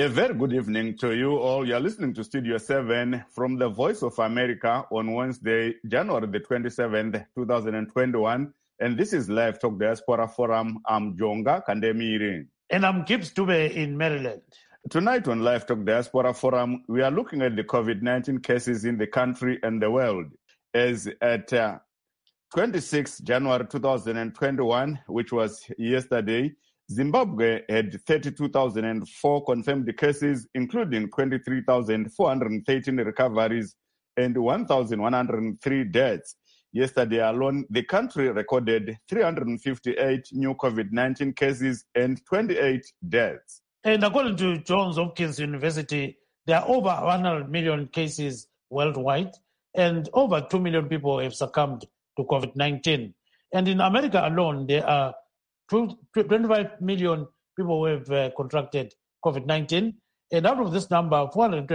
A very good evening to you all. You're listening to Studio 7 from the Voice of America on Wednesday, January the 27th, 2021. And this is Live Talk Diaspora Forum. I'm Jonga Kandemiri. And I'm Gibbs Dube in Maryland. Tonight on Live Talk Diaspora Forum, we are looking at the COVID-19 cases in the country and the world. As at 26 January 2021, which was yesterday, Zimbabwe had 32,004 confirmed cases, including 23,413 recoveries and 1,103 deaths. Yesterday alone, the country recorded 358 new COVID-19 cases and 28 deaths. And according to Johns Hopkins University, there are over 100 million cases worldwide, and over 2 million people have succumbed to COVID-19. And in America alone, there are 25 million people who have contracted COVID-19. And out of this number,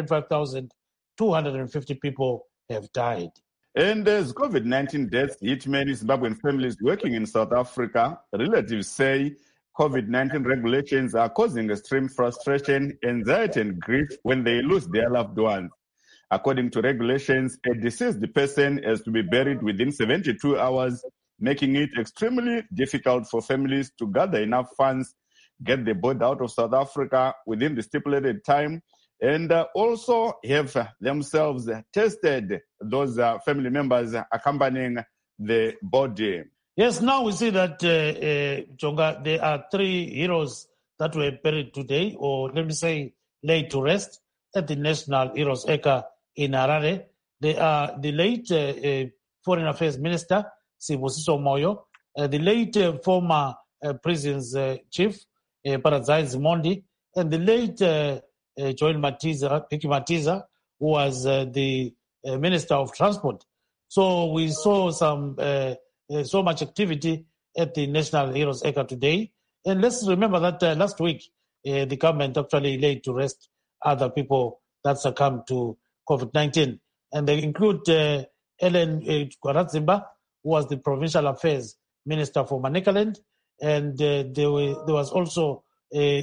425,250 people have died. And as COVID-19 deaths hit many Zimbabwean families working in South Africa, relatives say COVID-19 regulations are causing extreme frustration, anxiety, and grief when they lose their loved ones. According to regulations, a deceased person has to be buried within 72 hours, making it extremely difficult for families to gather enough funds, get the body out of South Africa within the stipulated time, and also have themselves tested those family members accompanying the body. Yes, now we see that, Jonga, there are 3 heroes that were buried today, or let me say laid to rest, at the National Heroes Acre in Harare. They are the late Foreign Affairs Minister, Sibusiso Moyo, the late former prisons chief, Paradzai Zimondi, and the late Joel Piki Matiza, who was the Minister of Transport. So we saw so much activity at the National Heroes Acre today. And let's remember that last week, the government actually laid to rest other people that succumbed to COVID-19. And they include Ellen Kwarazimba, who was the Provincial Affairs Minister for Manicaland, and there was also a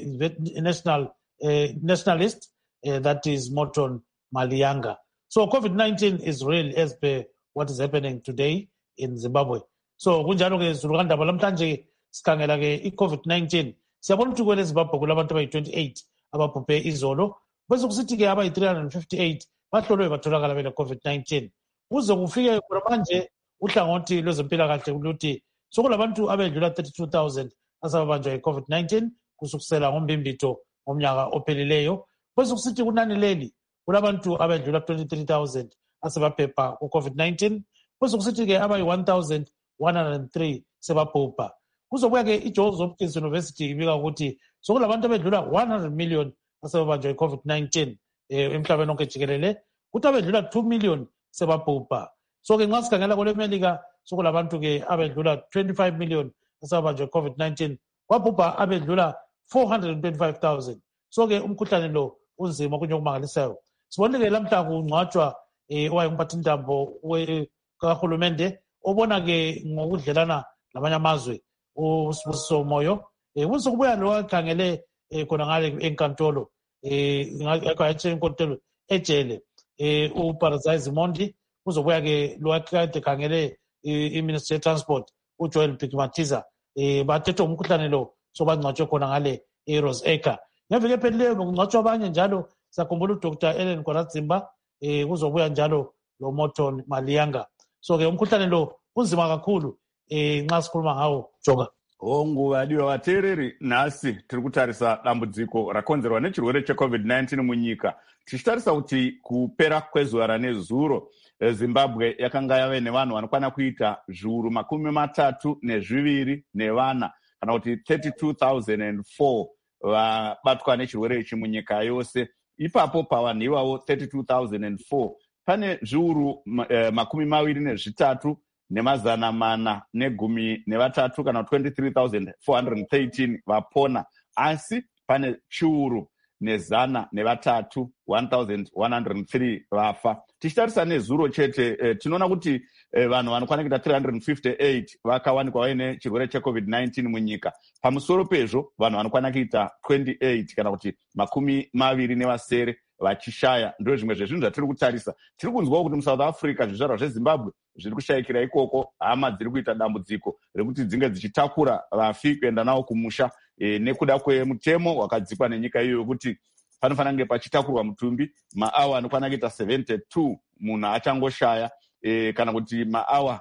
nationalist, that is Morton Malianga. So COVID-19 is real as per what is happening today in Zimbabwe. So kunjalo ke Rwanda balamhlanje sikhangela ke i-COVID-19 siyabona ukuthi kwele Zimbabwe kulabantu abayi-28 ababhubhe izolo bese kusithi ke abayi-358 bahlolwe batholakala bele COVID-19 kuze kufike manje uhlangothi lwezempilakahle ukuthi sokulabantu abedlula 32,000 asababanjwa yi-COVID-19 kusukusela ngombimbito ngomnyaka ophelileyo bese kusithi kunani leli kulabantu abedlula 23,000 asebaphepha ku-COVID-19 bese kusithi ke abayi-1,103 sebabhubha kuzobuya ke i-Johns Hopkins University ibika ukuthi sokulabantu abedlula 100 million asebabanjwa yi-COVID-19 emhlabeni onke jikelele kuthi abedlula 2 million sebabhubha. So ke nxa sikhangela kule Melika sokulabantu ke abedlula 25 million asebabanjwa yi-COVID-19 kwabhubha abedlula 425,000. So ke umkhuhlane lo unzima kunye okumangalisayo. Sibonile lamhla kungcwatshwa owayengumphathintambo kahulumende obona ke ngokudlelana lamanye amazwe uSibusiso Moyo kuzokubuya lo akhangele khona ngale enkantolo ngakho enkantolo ejele uParadzai Zimondi kuzobuya ke lo akade khangele iMinistry of Transport uJoel Piki Matiza bathethe umkhuhlane lo sobangcwatshwe khona ngale eRose Acre. Ngeveke ephelileyo ngcwatshwa abanye njalo sakhumbula uDr. Ellen Kwarazimba kuzobuya njalo lo Morton Malianga. So ke umkhuhlane lo unzima kakhulu nxa sikhuluma ngawo Jonga. Nguvadiwa vateereri, nhasi tiri kutarisa dambudziko rakonzerwa nechirwere cheCovid-19 munyika. Tichitarisa kuti kupera kwezuva ranezuro Zimbabwe yakanga yave nevanhu vanokwana kuita zviuru 32 nevana kana kuti 32,004 vabatwa nechirwere ichi munyika yose. Ipapo pavanhu ivavo 32,004 pane zviuru 23 nemazana 413 kana 23,413 vapona, asi pane chiuru nezana nevatatu 1,103 vafa. Tichitarisa nezuro chete tinoona kuti vanhu vanokwana kuita 358 vakawanikwa vaine chirwere checovid-19 munyika. Pamusoro pezvo vanhu vanokwana kuita 28 kana kuti 27 vachishaya. Ndo zvimwe zvezvinhu zvatiri kutarisa. Tiri kunzwawo kuti muSouth Africa zvizvarwa zveZimbabwe zviri kushayikira ikoko, hama dziri kuita dambudziko rekuti dzinge dzichitakura vafi kuenda navo kumusha nekuda kwemutemo wakadzikwa nenyika iyo wekuti panofanira kunge pachitakurwa mutumbi maawa anokwana kuita 72 munhu achangoshaya, kana kuti maawa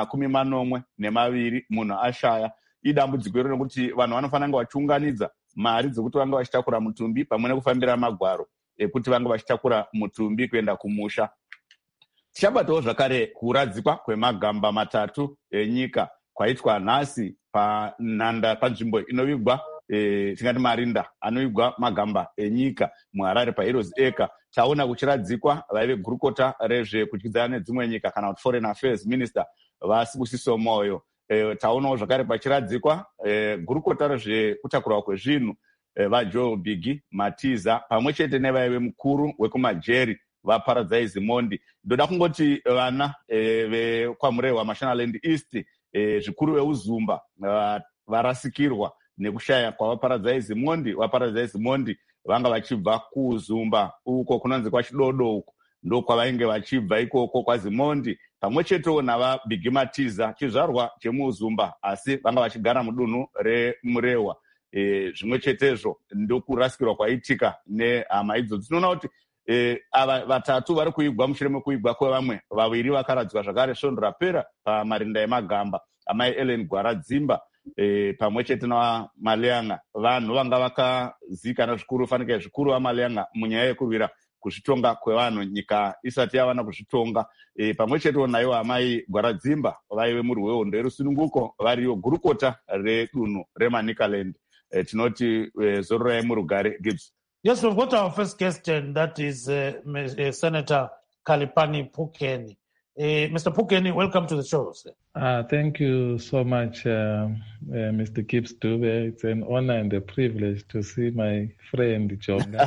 42 munhu ashaya. Idambudziko iro nekuti vanhu vanofanira kunge vachiunganidza mari dzekuti vange vachitakura mutumbi pamwe nekufambira magwaro ekuti vange vachitakura mutumbi kuenda kumusha. Tichabatawo zvakare kuradzikwa kwemagamba matatu enyika kwaitwa nhasi panzvimbo inovigwa tingati marinda anovigwa magamba enyika muHarare paHeroes Acre. Taona kuchiradzikwa vaive gurukota rezvekudyidzana nedzimwe nyika kana kuti Foreign Affairs Minister Sibusiso Moyo. Taonawo zvakare pachiradzikwa gurukota rezvekutakurwa kwezvinhu vaJoe Biggie Matiza pamwe chete nevaive mukuru wekumajeri vaParadise Mondi. Ndoda kungoti vana vekwaMurehwa Mashonaland East, zvikuru veUzumba varasikirwa nekushaya kwavaParadise Mondi. VaParadise Mondi vanga vachibva kuUzumba uko kunonzi kwaChidodo uko ndokwavainge vachibva ikoko kwaZimondi pamwe chetewo navaBiggie Matiza, chizvarwa chemuUzumba asi vanga vachigara mudunhu reMurehwa. Zvimwe chetezvo ndokurasikirwa kwaitika nehama idzodzo. Tinoona kuti ava vatatu vari kuigwa mushure mekuigwa kwevamwe vaviri vakaradzikwa zvakare svondo rapera pamarinda emagamba. Amai Ellen Gwaradzimba pamwe chete naMaleanga, vanhu vanga vakazikana zvikuru, fanika zvikuru vaMaleanga munyaya yekurwira kuzvitonga kwevanhu nyika isati yavana kuzvitonga. Pamwe chetewo naiwo amai Gwaradzimba vaive murwi wehondo yerusununguko variyo gurukota redunhu reManicaland. Tinoti zororai murugare Gibbs. Yes, we've got our first guest, and that is Senator Khalipani Phukeni. Mr. Phukeni, welcome to the show, sir. Thank you so much, Mr. Gibbs Dube. It's an honor and a privilege to see my friend Jonga.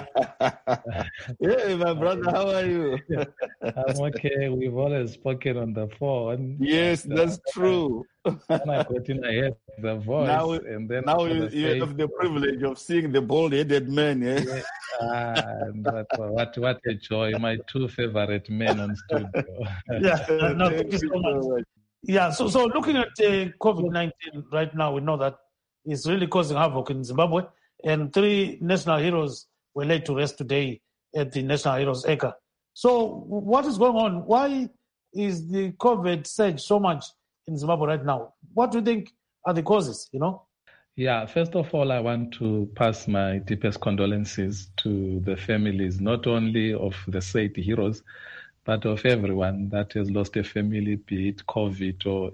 Hey, my brother, how are you? I'm okay. We've always spoken on the phone. Yes, that's true. When I got in, I heard the voice. Now you have the privilege of seeing the bald-headed man, eh? And what a joy. My two favorite men on studio. Thank you so much. Yeah, so looking at COVID-19 right now, we know that it's really causing havoc in Zimbabwe, and 3 national heroes were laid to rest today at the National Heroes Acre. So what is going on? Why is the COVID surge so much in Zimbabwe right now? What do you think are the causes, Yeah, first of all, I want to pass my deepest condolences to the families, not only of the said heroes, but of everyone that has lost a family, be it COVID or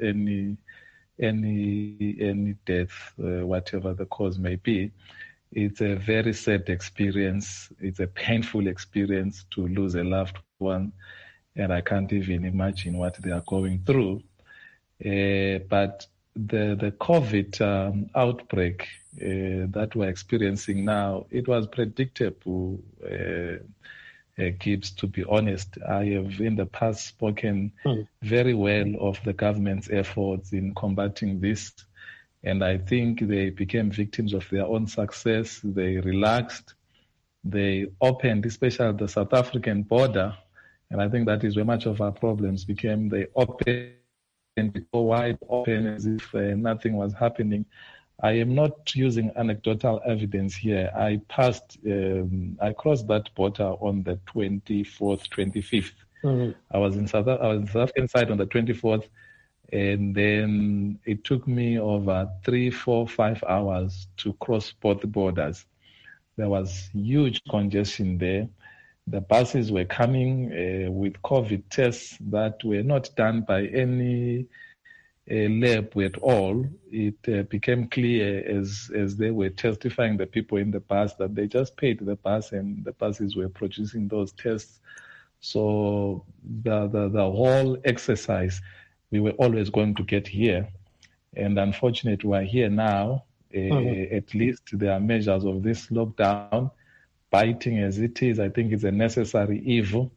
any death, whatever the cause may be. It's a very sad experience. It's a painful experience to lose a loved one, and I can't even imagine what they are going through. But the COVID outbreak that we're experiencing now, it was predictable, Gibbs, to be honest. I have in the past spoken very well of the government's efforts in combating this, and I think they became victims of their own success. They relaxed. They opened, especially the South African border, and I think that is where much of our problems became. They opened wide open as if nothing was happening. I am not using anecdotal evidence here. I crossed that border on the 24th, 25th. Mm-hmm. I was in South African side on the 24th, and then it took me over 3, 4, 5 hours to cross both borders. There was huge congestion there. The buses were coming with COVID tests that were not done by any lab at all. It became clear as they were testifying, the people in the bus, that they just paid the bus and the buses were producing those tests. So the whole exercise, we were always going to get here. And unfortunately, we're here now. At least there are measures of this lockdown. Biting as it is, I think it's a necessary evil.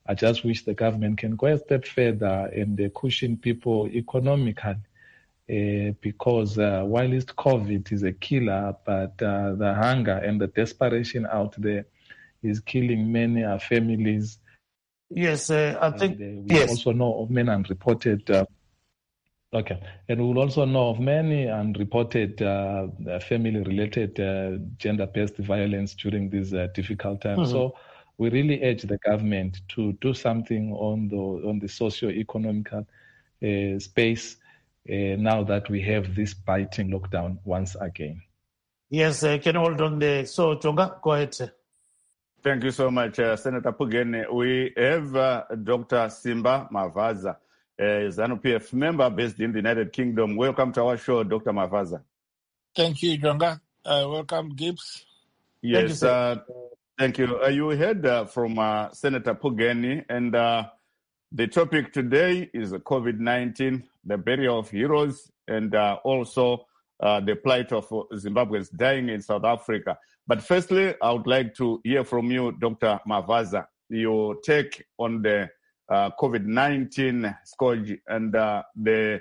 I just wish the government can go a step further and cushion people economically. Because while COVID is a killer, but the hunger and the desperation out there is killing many families. Yes, I think we also know of many unreported. And we'll also know of many unreported family-related gender-based violence during these difficult times. So we really urge the government to do something on the socio-economical space now that we have this biting lockdown once again. Yes, can hold on there. So, Jonga, go ahead, sir. Thank you so much, Senator Pugeni. We have Dr. Simba Mavaza, a ZANU-PF member based in the United Kingdom. Welcome to our show, Dr. Mavaza. Thank you, Jonga. Welcome, Gibbs. Yes, thank you. You heard from Senator Pugeni, and the topic today is COVID-19, the burial of heroes, and also the plight of Zimbabweans dying in South Africa. But firstly, I would like to hear from you, Dr. Mavaza, your take on the COVID-19 scourge and the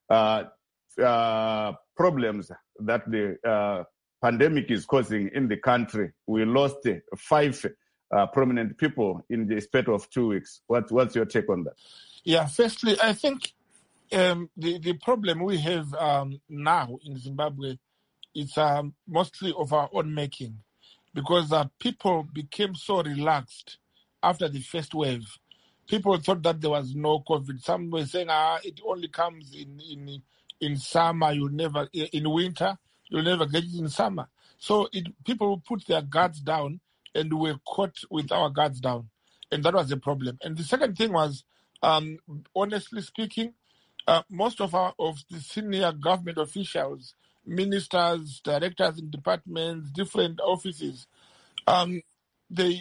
problems that the pandemic is causing in the country. We lost 5 prominent people in the space of 2 weeks. What's your take on that? Yeah, firstly, I think the problem we have now in Zimbabwe is mostly of our own making, because people became so relaxed after the first wave. People thought that there was no COVID. Some were saying, it only comes in summer. In winter, you'll never get it in summer. So people put their guards down, and were caught with our guards down, and that was the problem. And the second thing was, honestly speaking, most of the senior government officials, ministers, directors in departments, different offices, they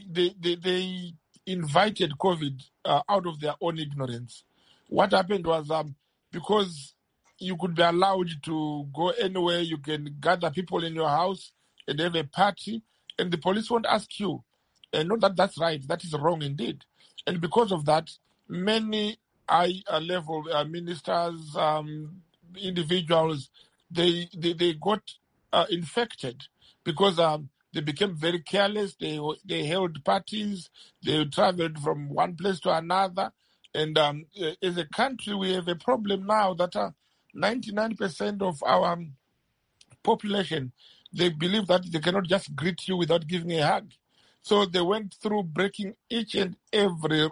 invited COVID out of their own ignorance. What happened was because you could be allowed to go anywhere, you can gather people in your house and have a party, and the police won't ask you. And not that's right, that is wrong indeed. And because of that, many high-level ministers, individuals, they got infected because they became very careless. They held parties. They traveled from one place to another. And as a country, we have a problem now that 99% of our population, they believe that they cannot just greet you without giving a hug. So they went through breaking each and every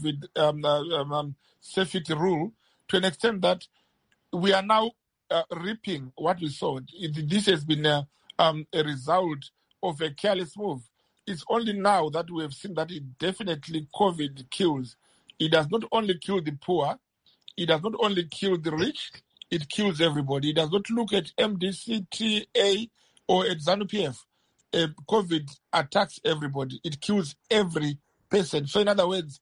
COVID safety rule to an extent that we are now reaping what we sowed. This has been a result of a careless move. It's only now that we have seen that it definitely COVID kills. It does not only kill the poor, it does not only kill the rich, it kills everybody. It does not look at MDC, TA, or at ZANU-PF. COVID attacks everybody. It kills every person. So in other words,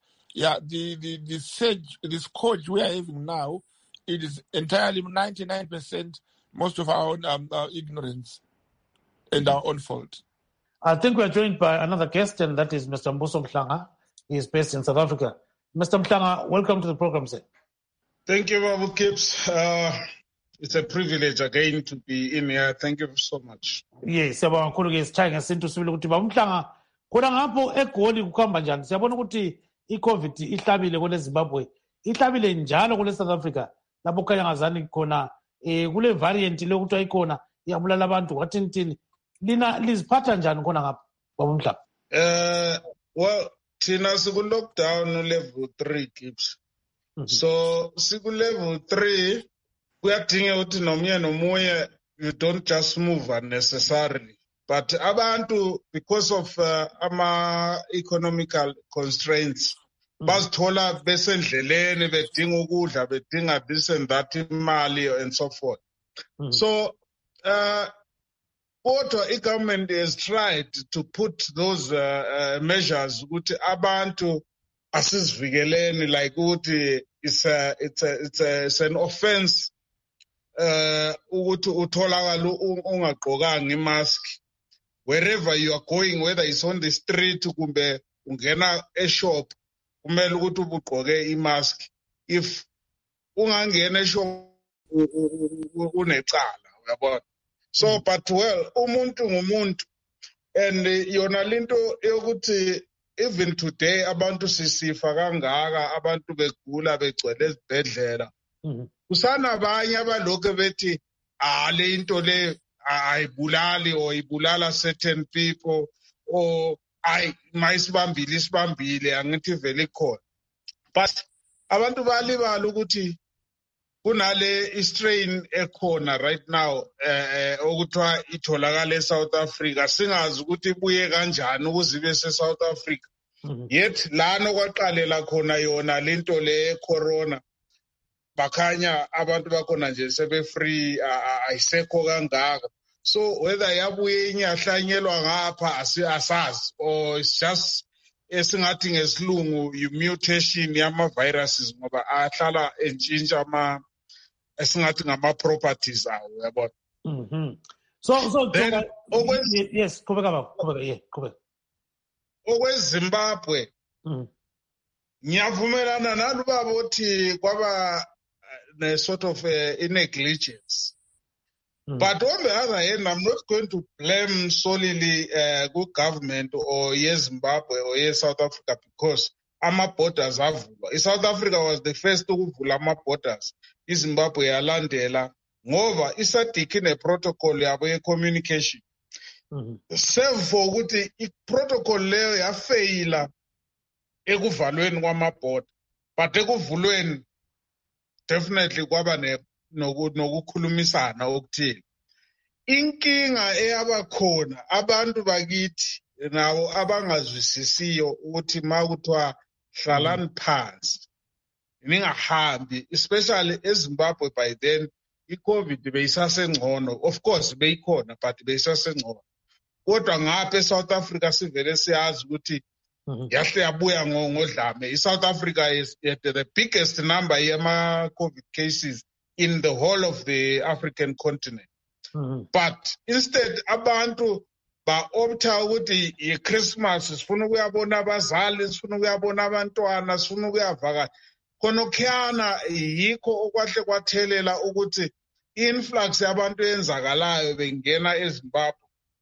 the scourge we are having now, it is entirely 99% most of our own ignorance and our own fault. I think we are joined by another guest, and that is Mr. Mbuso Mhlanga. He is based in South Africa. Mr. Mhlanga, welcome to the program, sir. Thank you, Babu Gibbs. It's a privilege again to be in here. Thank you so much. Yes, siyabonga kakhulu ke sithaya ngesintu sibili ukuthi Baba Mhlanga khona ngapho eGoli kukhamba njani. Siyabona ukuthi iCovid ihlabile kule Zimbabwe. Ihlabile njalo kule South Africa. Lapho khanya ngazani khona kule variant le ukuthi ayikhona iyabulala abantu wathintini. Lina liziphatha njani khona ngapho Baba Mhlanga? Well, thina siku lockdown level 3 Gibbs. So siku level 3 kuyadinga ukuthi nomunye you don't just move unnecessarily. But abantu, because of economical constraints, bazithola besendleleni bedinga ukudla, bedinga this and that imali and so forth. So kodwa government has tried to put those measures ukuthi abantu asizivikeleni, like ukuthi it's an offense ukuthi utholakala ungagqokanga imask wherever you are going, whether it's on the street kumbe ungena eshop, kumele ukuthi ubugqoke imask. If ungangena esho unecala, uyabona. So but well, umuntu ngumuntu, and yona linto yokuthi even today abantu sisifa kangaka, abantu begula begcwele ezibhedlela. Kusana abanye abalokho bethi le into le ayibulali or ibulala certain people or mayisibambile angithi vele ikhona. But abantu balibala ukuthi kunale strain ekhona right now okuthiwa itholakala eSouth Africa, singazi ukuthi ibuye kanjani ukuze ibe seSouth Africa. Yet lana kwaqalela khona yona lento le corona, bakhanya abantu bakhona nje sebe free, ayisekho kangaka. So whether yabuye inyahlanyelwa ngapha asazi, or it's just esingathi ngesilungu mutation yama viruses ngoba ahlala entshintsha esingathi ngama properties awo, uyabona. So yes, qhubeka. OkweZimbabwe ngiyavumelana nalubaba othi kwaba ne sort of negligence. But on the other hand, I'm not going to blame solely good government or Zimbabwe or South Africa, because our borders avulwa. South Africa was the first to ukuvula ama borders. Zimbabwe yalandela ngoba isadikhi ne protocol yabo ye communication. Save for ukuthi I protocol leyo yafaila ekuvalweni kwama border, but ekuvulweni definitely kwaba nokukhulumisana okuthile. Inkinga eyabakhona abantu bakithi nawo abangazwisisiyo ukuthi makuthiwa hlalani phansi ningahambi, especially eZimbabwe by then iCovid beyisasengcono. Of course beyikhona, but beyisasengcono. Kodwa ngapha eSouth Africa sivele siyazi ukuthi yahle yabuya ngodlame. iSouth Africa is the biggest number yama COVID cases in the whole of the African continent. But instead abantu ba-opta ukuthi i-Christmas sifuna ukuyabona abazali, sifuna ukuyabona abantwana, sifuna ukuyavakala. Khonokhiyana yikho okwahle kwathelela ukuthi influx yabantu eyenzakalayo bengena eZimbabwe.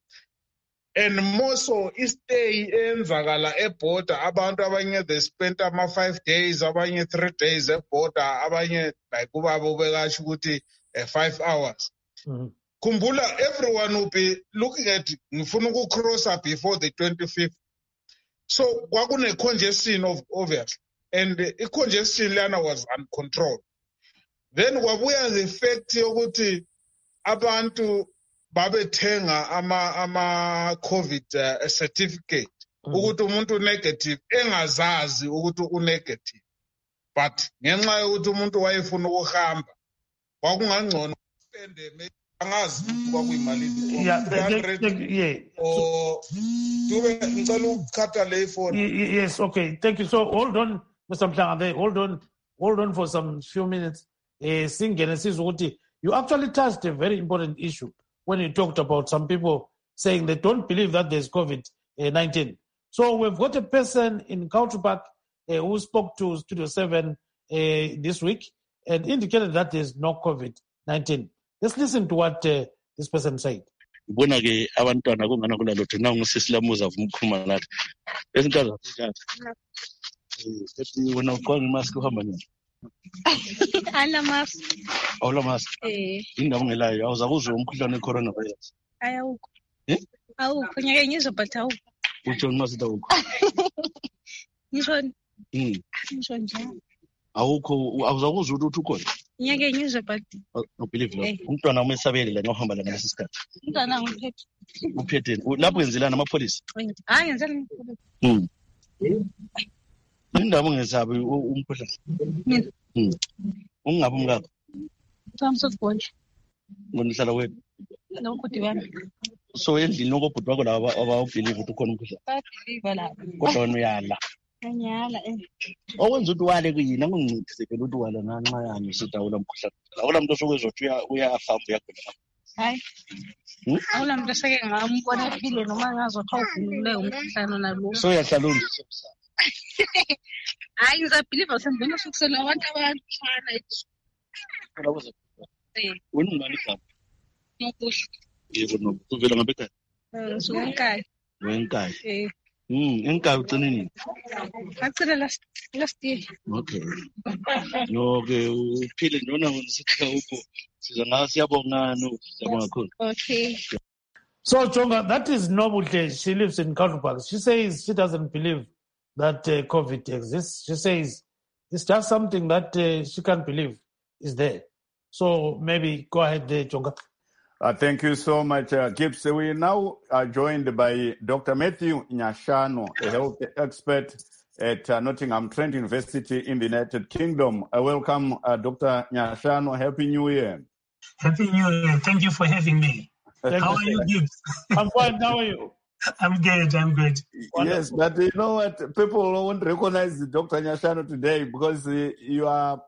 And more so, istay enzakala eborder, abantu abanye they spent 5 days, abanye 3 days eborder, abanye like ubaba ubekasho ukuthi 5 hours. Kumbula, everyone will be looking at ngifuna ukucrossa before the 25th. So kwakune congestion of obvious, and the congestion lana was uncontrolled. Then kwabuya the fact yokuthi abantu babethenga ama COVID certificate ukuthi umuntu negative engazazi ukuthi unegative, but ngenxa yokuthi umuntu wayefuna ukuhamba kwakungangcono spende angazi kwakuyimali or dube ngicela ukukhatha le phone. Yes, okay, thank you. So hold on Mr. Mhlanga, hold on for some few minutes. Singene sizwe ukuthi you actually touched a very important issue when you talked about some people saying they don't believe that there's COVID-19. So we've got a person in Culture Park who spoke to Studio 7 this week and indicated that there's no COVID-19. Let's listen to what this person said. Bona ke abantwana kungana kunalotho na ngusisilamuza umkhuluma lathi. Ezinkaza njani? Wena ugqoka imask uhamba njani? Ala mask. Awula mask. Indaba ngelayo awuzakuzwa umkhuhlane wecorona virus. Ayawukho. Awukho nyake ngizwe but awukho. Uthi masida ukho. Ngisho. Ngisho njani? Awukho awuzakuzwa ukuthi ukhona. Nyake ngizwe but no believe lo. Umntwana umesabele la ngohamba la ngalesi sikhathi. Umntwana ngiphethe. Uphetheni? Lapho yenzelana amapholisa? Hayi yenzelana. Indaba ngesabi umkhuhlane. Ungabe umngaka? Samsofone. Ngonihlala wena. Nobhuti wami. So endlini nokobhuti wakho laba abawubelieve ukuthi ukhona umkhuhlane. Bayabelieve la. Kodwa wena uyala. Ngiyala Okwenza ukuthi wale kuyini angincedise phela ukuthi wala nanxa yani sidawula umkhuhlane. Awula muntu osokwezothi uyahamba uyagula. Hayi. Awula muntu oseke ngambona ephile noma ngazothi awuvulule umkhuhlane nalo. So yahlala unje. hayi ngizabhiliva sengibona sokusela abantu abafana wena ungubani igama? nokuhle Yebo, uvela ngaphi ekhaya? ngisuka enkaya Wenkayi. Enkayi ugcine nini? ngacela last year. Okay. No-ke uphile nona ngisithi ukho siza ngaho siyabonga kakhulu. Okay. So, Jonga, that is Nobuhle. She lives in Culturepark. She says she doesn't believe that COVID exists. She says it's just something that she can't believe is there. So maybe go ahead there, Jonga. Thank you so much, Gibbs. We now are joined by Dr. Matthew Nyashano, a health expert at Nottingham Trent University in the United Kingdom. Welcome, Dr. Nyashano. Happy New Year. Happy New Year. Thank you for having me. How are you, Gibbs? I'm fine. How are you? I'm good. Yes, but you know what? People won't recognize Dr. Nyashano today because you are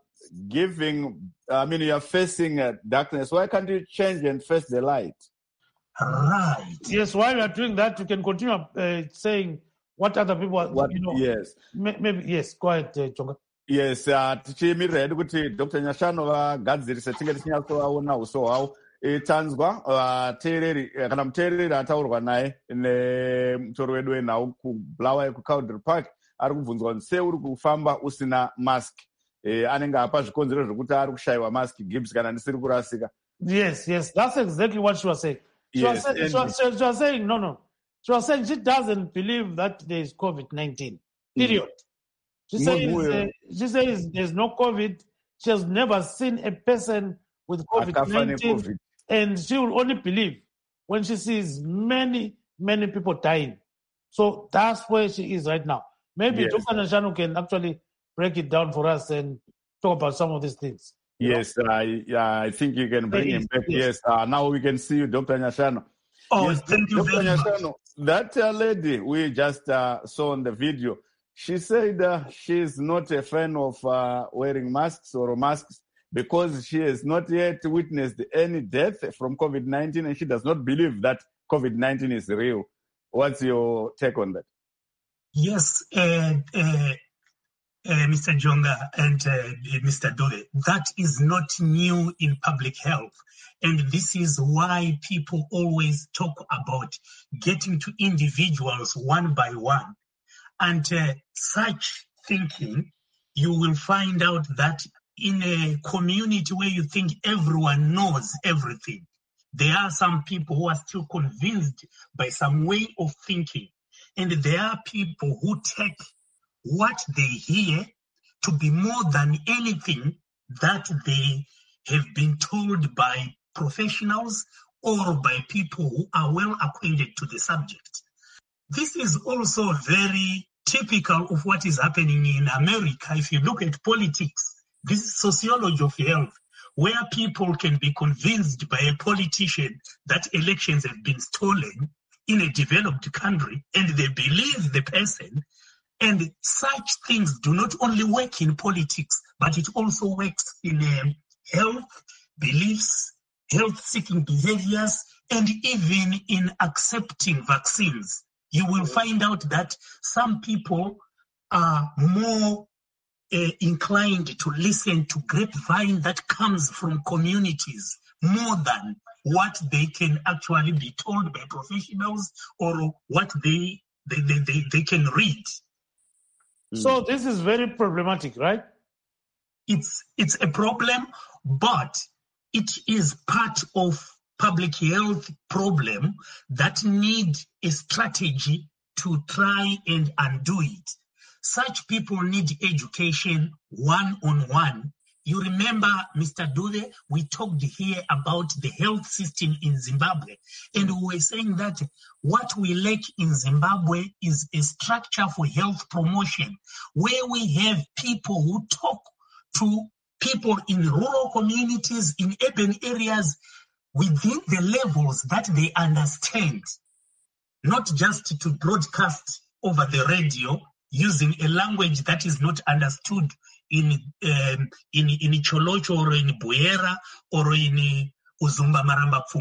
you are facing darkness. Why can't you change and face the light? Right. Yes, while you are doing that, you can continue saying what other people are, Yes. Maybe, yes, go ahead, Jonga. Yes, tichimirira hedu kuti Dr. Nyashano vagadzirise tinge tichinyatsovaona uso hwavo. Tanzwa vateereri kana muteereri ataurwa naye nemutori wedu wenhau kubulawayo kuCowdry Park ari kubvunzwa kuti sei uri kufamba usina mask. Anenge apa zvikonzero zvokuti ari kushayiwa mask, Gibbs, kana ndisiri kurasika. Yes, that's exactly what she was saying. She was saying, no. She was saying she doesn't believe that there is COVID-19, period. She says there's no COVID. She has never seen a person with COVID-19. And she will only believe when she sees many, many people dying. So that's where she is right now. Maybe Dr. Nyashano can actually break it down for us and talk about some of these things. Yes, I think you can bring him back. Yes, now we can see you, Dr. Nyashano. Oh, yes, thank you very much. That lady we just saw on the video, she said she's not a fan of wearing masks or masks because she has not yet witnessed any death from COVID-19 and she does not believe that COVID-19 is real. What's your take on that? Yes, Mr. Jonga and Mr. Dole, that is not new in public health. And this is why people always talk about getting to individuals one by one. And such thinking, you will find out that in a community where you think everyone knows everything, there are some people who are still convinced by some way of thinking. And there are people who take what they hear to be more than anything that they have been told by professionals or by people who are well acquainted to the subject. This is also very typical of what is happening in America. If you look at politics, this is sociology of health, where people can be convinced by a politician that elections have been stolen in a developed country, and they believe the person. And such things do not only work in politics, but it also works in health, beliefs, health-seeking behaviors, and even in accepting vaccines. You will find out that some people are more inclined to listen to grapevine that comes from communities more than what they can actually be told by professionals or what they can read. So this is very problematic, right? It's a problem, but it is part of public health problem that need a strategy to try and undo it. Such people need education one-on-one. You remember, Mr. Dube, we talked here about the health system in Zimbabwe, and we were saying that what we lack in Zimbabwe is a structure for health promotion, where we have people who talk to people in rural communities, in urban areas, within the levels that they understand, not just to broadcast over the radio using a language that is not understood in Cholocho or in Buera or in Uzumba Maramba Pfungwe.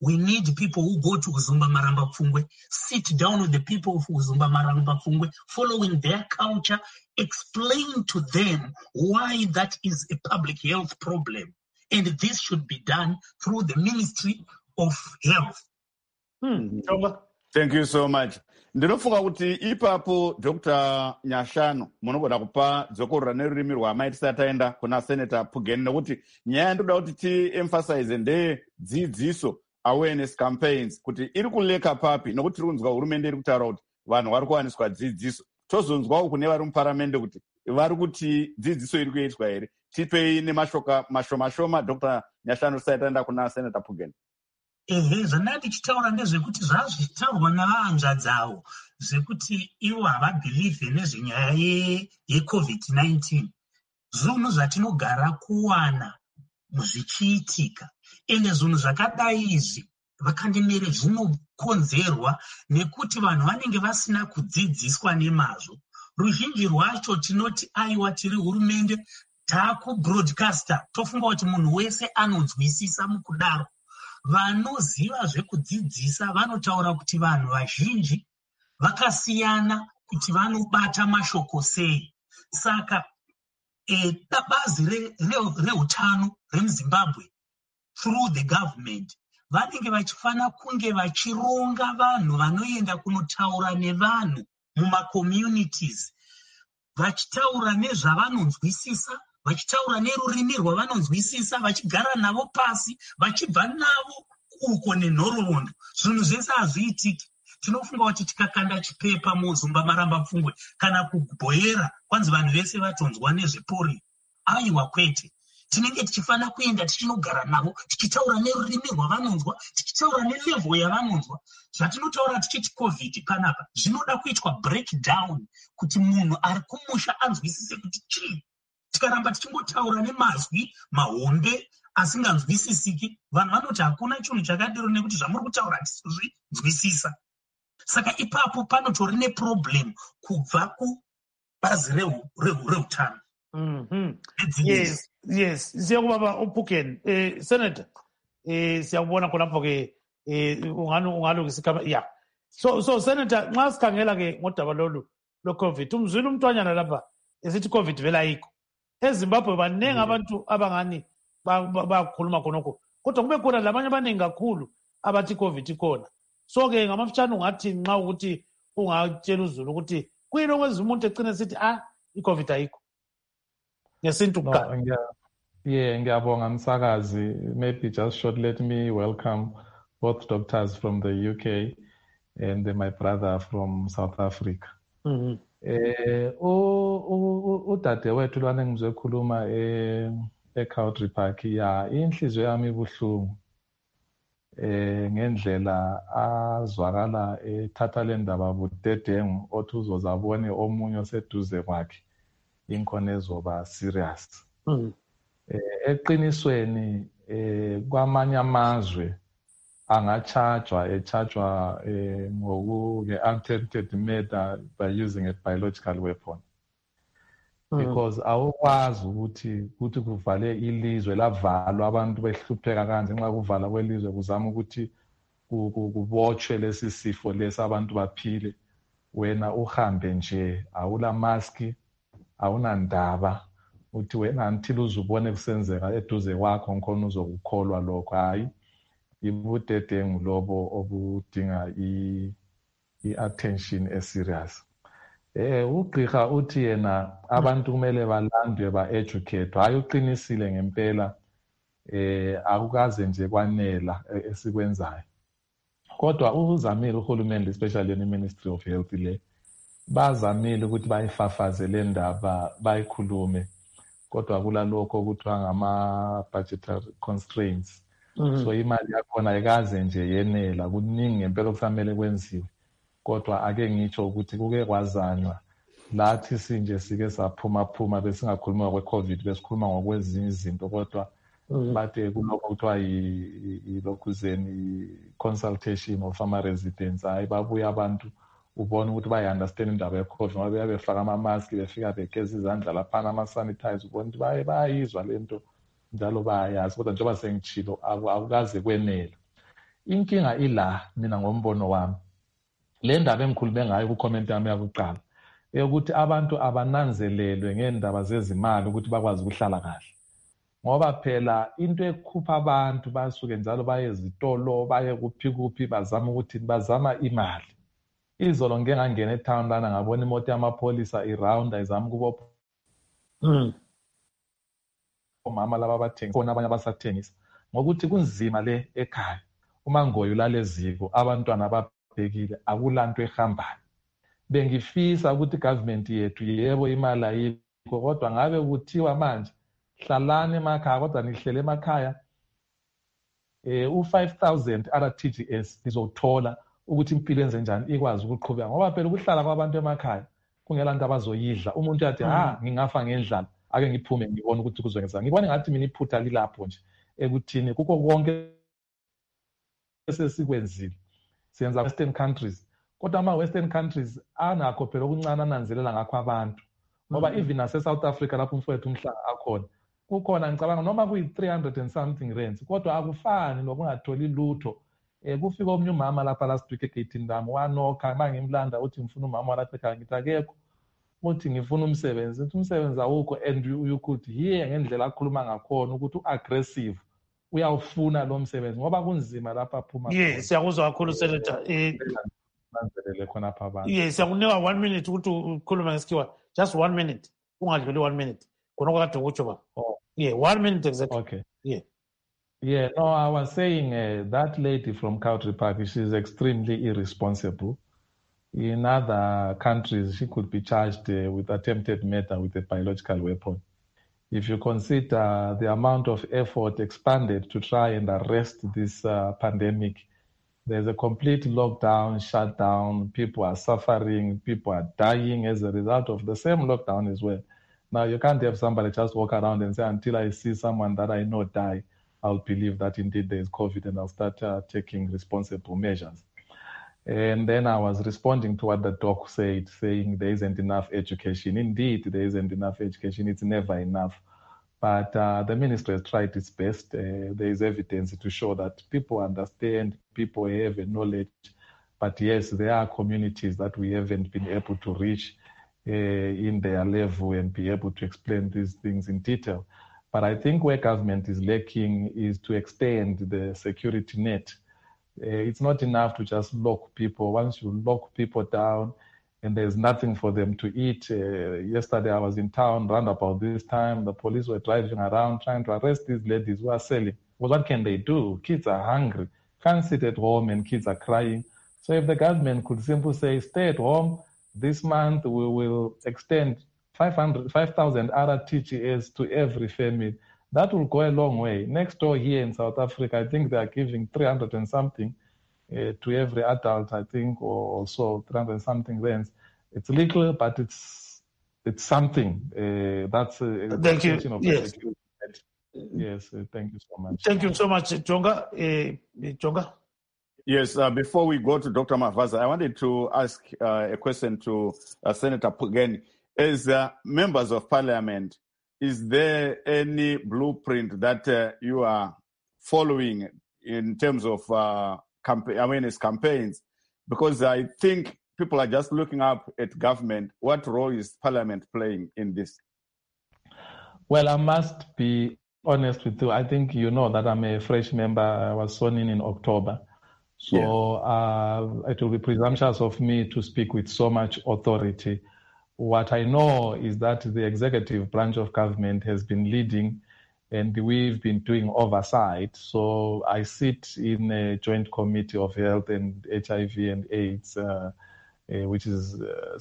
We need people who go to Uzumba Maramba Pfungwe, sit down with the people of Uzumba Maramba Pfungwe, following their culture, explain to them why that is a public health problem. And this should be done through the Ministry of Health. Thank you so much. Ndinofunga kuti ipapo Dr. Nyashanu munogoda kupa dzokorora nerurimi rwamai tisati taenda kuna Senator Pugeni, nekuti nyaya yandoda kuti ti-emphasize ndedzidziso, awareness campaigns, kuti iri kuleka papi, nokuti tiri kunzwa hurumende iri kutaura kuti vanhu vari kuwaniswa dzidziso. Tozonzwawo kune vari muparamende kuti vari kuti dzidziso iri kuitwa here. Tipei nemashoka mashoma Dr. Nyashanu tisati taenda kuna Senator Pugeni. Zvandati chitaura ndezvekuti zvazvitaurwa navahanzvadzi avo zvekuti ivo havabhilivhe nezvenyaya yeCovid-19. Zvinhu zvatinogara kuwana zvichiitika, ende zvinhu zvakadai izvi vakandemere zvinokonzerwa nekuti vanhu vanenge vasina kudzidziswa nemazvo. Ruzhinji rwacho tinoti aiwa tiri hurumende taakubroadcasta, tofunga kuti munhu wese anonzwisisa mukudaro. Vanoziva zvekudzidzisa vanotaura kuti vanhu vazhinji vakasiyana kuti vanobata mashoko sei. Saka bazi reutano remuZimbabwe through the government vanenge vachifana kunge vachironga vanhu vanoenda kunotaura nevanhu mumacommunities, vachitaura nezvavanonzwisisa, vachitaura nerurimi rwavanonzwisisa, vachigara navo pasi, vachibva navo uko nenhoroondo. Zvinhu zvese hazviitiki. Tinofunga kuti tikakanda chipepa muZumba Maramba Pfungwe kana kubhoyera kwanzi vanhu vese vatonzwa nezvepolio, aiwa kwete. Tinenge tichifana kuenda tichinogara navo, tichitaura nerurimi rwavanonzwa, tichitaura nelevel yavanonzwa. Zvatinotaura tichiti COVID panapa zvinoda kuitwa breakdown kuti munhu ari kumusha anzwisise kuti chii. Tikaramba tichingotaura nemazwi mahombe asinganzwisisiki, vanhu vanoti hakuna chinhu chakadiro nekuti zvamuri kutaura tisizvinzwisisa. Saka ipapo panotori neproblem kubva kubazi reutano. Yes, siyakubaba uPhukeni. Senator, siyakubona khonapho ke ungalungisika yeah. So Senator, nxa sikhangela ke ngodaba lolu lo-COVID, umzwile umntwanyana lapha esithi COVID vele ayikho. EZimbabwe baningi abantu abangani bakhuluma khonokho, kodwa kube khona labanye abaningi kakhulu abathi COVID ikhona. So-ke ngamafitshane ungathi nxa ukuthi ungatshela uZulu ukuthi kuyini okwenza umuntu egcine sithi i-COVID ayikho ngesintu kuqala. Ngiyabonga msakazi. Maybe just short, let me welcome both doctors from the UK and my brother from South Africa. Udadewethu lwana ngizwe khuluma eCountry Park, inhliziyo yami ibuhlungu ngendlela azwakala ethatha le ndaba budedengu othi uzozabone omunye oseduze kwakhe inkhona ezoba serious. Eqinisweni kwamanye amazwe angachajwa ngoku-attempted murder by using a biological weapon. Because awukwazi ukuthi kuvale ilizwe lavalwa abantu behlupheka kanje, nxa kuvala kwelizwe kuzama ukuthi kubotshwe lesi sifo lesi abantu baphile, wena uhambe nje awula maski awunandaba uthi wena until uzubone kusenzeka eduze kwakho ngikhona uzokukholwa lokho. Hayi, ibudedengu lobo obudinga i-attention eserious. Ugqirha uthi yena abantu kumele balandwe ba-educate. Hayi, uqinisile ngempela, akukaze nje kwanela esikwenzayo. Kodwa uzamile uhulumende, especially i-Ministry of Health le, bazamile ukuthi bayifafaze le ndaba bayikhulume, kodwa kulalokho okuthiwa ngama-budgetary constraints. So imali yakhona ayikaze nje yenela, kuningi ngempela okusamele kwenziwe. Kodwa ake ngitsho ukuthi kuke kwazanywa lathi sinje sike saphuma besingakhuluma ngokwe-COVID, besikhuluma ngokwezinye izinto, kodwa bathe kulokho kuthiwa yilokhuzeni consultation of ama-residents. Hayi, babuye abantu ubone ukuthi bayi-understand indaba ye-COVID, ngoba beya befaka ama-mask, befika begeza izandla laphana ama-sanitize, ubone ukuthi bayayizwa le nto njalo bayayazi, kodwa njengoba sengitshilo akukaze kwenele. inkinga ila mina ngombono wami le ndaba engikhulume ngayo ku-comment yami yakuqala ukuthi abantu abananzelelwe ngendaba zezimali ukuthi bakwazi ukuhlala kahle ngoba phela into ekhupha abantu basuke njalo baye ezitolo baye kuphi bazama ukuthi bazama imali. Izolo ngeke ngangena etown lana ngabona imoto yamapholisa iround izama kubopha omama laba abathengisa khona abanye abasathengisa ngokuthi kunzima le ekhaya uma ngoyo laleziko abantwana babhekile akulanto ehambayo. Bengifisa ukuthi government yethu yebo imali ayikho kodwa ngabe kuthiwa manje hlalani emakhaya kodwa nihlele emakhaya u-5,000 RTGS lizothola ukuthi impilo enze njani ikwazi ukuqhubeka ngoba phela ukuhlala kwabantu emakhaya kungelanto abazoyidla. Umuntu yathi ngingafa ngendlala ake ngiphume ngibone ukuthi kuzokwenza. Ngibona ngathi mina iphutha lilapho nje ekuthini kuko konke esesikwenzile siyenza western countries kodwa ama-western countries anakho phela okuncane ananzelela ngakho abantu ngoba even nase-South Africa lapho umfowethu umhlanga akhona kukhona ngicabanga noma kuyi-300 and something rands kodwa akufani nokungatholi lutho. Kufika omunye umama lapha last week egeyithini lami wanokha uma ngimlanda uthi ngifuna umama walapha ekhaya ngithi akekho uthi ngifuna umsebenzi uthi umsebenzi awukho and you could hear ngendlela akhuluma ngakhona ukuthi u-aggressive uyawufuna lo msebenzi ngoba kunzima lapha aphuma. Yes, siyakuzwa kakhulu Senator. Nanzelele khonapha abantu. Yes, siyakunika 1 minute ukuthi ukhulume ngesikhiwa. Just 1 minute. Ungadluli 1 minute. Khona kade ukutsho ba. Yeah, 1 minute exactly. Okay. Yeah, no, I was saying that lady from Country Park, she's extremely irresponsible. In other countries, she could be charged with attempted murder with a biological weapon. If you consider the amount of effort expanded to try and arrest this pandemic, there's a complete lockdown, shutdown, people are suffering, people are dying as a result of the same lockdown as well. Now, you can't have somebody just walk around and say, until I see someone that I know die, I'll believe that indeed there is COVID and I'll start taking responsible measures. And then I was responding to what the doc said, saying there isn't enough education. Indeed, there isn't enough education. It's never enough. But the ministry has tried its best. There is evidence to show that people understand, people have a knowledge. But yes, there are communities that we haven't been able to reach in their level and be able to explain these things in detail. But I think where government is lacking is to extend the security net. It's not enough to just lock people. Once you lock people down and there's nothing for them to eat. Yesterday I was in town, round about this time, the police were driving around trying to arrest these ladies who are selling. Well, what can they do? Kids are hungry, can't sit at home and kids are crying. So if the government could simply say, stay at home, this month we will extend 5,000 RTGS to every family. That will go a long way. Next door here in South Africa, I think they are giving 300 and something to every adult, I think, or so 300 and something rands. It's little, but it's something. That's a thank you. Yes. Yes, thank you so much. Thank you so much, Jonga. Jonga? Yes, before we go to Dr. Mavaza, I wanted to ask a question to Senator Pugeni. As members of parliament, is there any blueprint that you are following in terms of awareness campaigns? Because I think people are just looking up at government. What role is parliament playing in this? Well, I must be honest with you. I think you know that I'm a fresh member. I was sworn in October. So it will be presumptuous of me to speak with so much authority. What I know is that the executive branch of government has been leading and we've been doing oversight. So I sit in a joint committee of health and HIV and AIDS, which is,